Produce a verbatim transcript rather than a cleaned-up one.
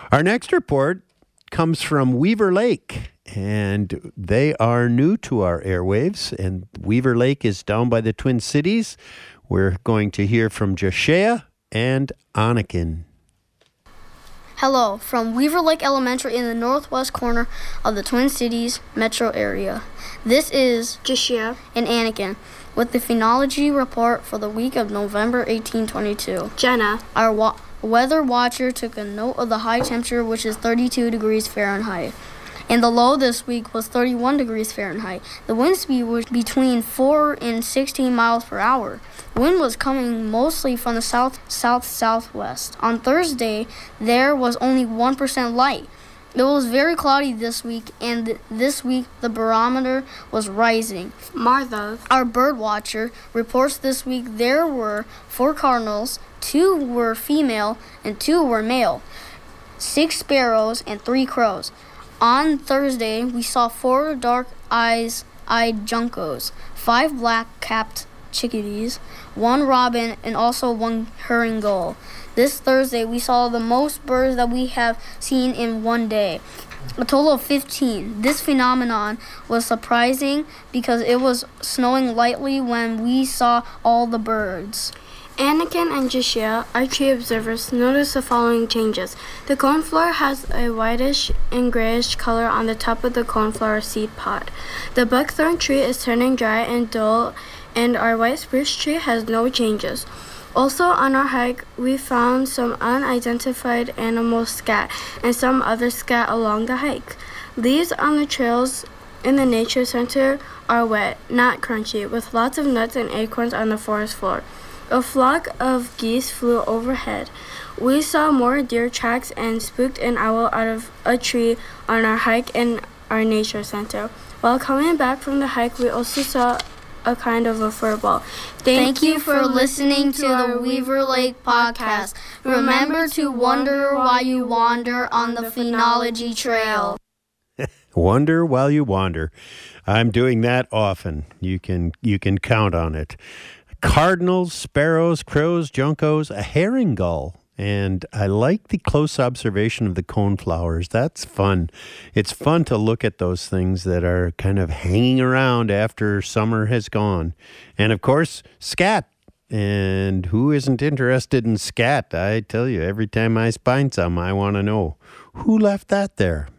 Our next report comes from Weaver Lake, and they are new to our airwaves. And Weaver Lake is down by the Twin Cities. We're going to hear from Jashea and Anakin. Hello, from Weaver Lake Elementary in the northwest corner of the Twin Cities metro area. This is Jashia and Anakin with the phenology report for the week of November eighteen twenty-two. Jenna. Our wa- weather watcher took a note of the high temperature, which is thirty-two degrees Fahrenheit. And the low this week was thirty-one degrees Fahrenheit. The wind speed was between four and sixteen miles per hour. Wind was coming mostly from the south-south-southwest. On Thursday, there was only one percent light. It was very cloudy this week, and th- this week the barometer was rising. Martha. Our bird watcher reports this week there were four cardinals, two were female, and two were male, six sparrows, and three crows. On Thursday, we saw four dark-eyed juncos, five black-capped chickadees, one robin, and also one herring gull. This Thursday, we saw the most birds that we have seen in one day, a total of fifteen. This phenomenon was surprising because it was snowing lightly when we saw all the birds. Anakin and Jashia, our tree observers, noticed the following changes. The coneflower has a whitish and grayish color on the top of the coneflower seed pod. The buckthorn tree is turning dry and dull, and our white spruce tree has no changes. Also on our hike, we found some unidentified animal scat and some other scat along the hike. Leaves on the trails in the nature center are wet, not crunchy, with lots of nuts and acorns on the forest floor. A flock of geese flew overhead. We saw more deer tracks and spooked an owl out of a tree on our hike in our nature center. While coming back from the hike, we also saw a kind of a furball. Thank, Thank you for listening to the Weaver Lake podcast. Remember to wonder while you wander on the phenology trail. Wonder while you wander. I'm doing that often. You can you can count on it. Cardinals, sparrows, crows, juncos, a herring gull. And I like the close observation of the coneflowers. That's fun. It's fun to look at those things that are kind of hanging around after summer has gone. And of course, scat. And who isn't interested in scat? I tell you, every time I find some, I want to know who left that there.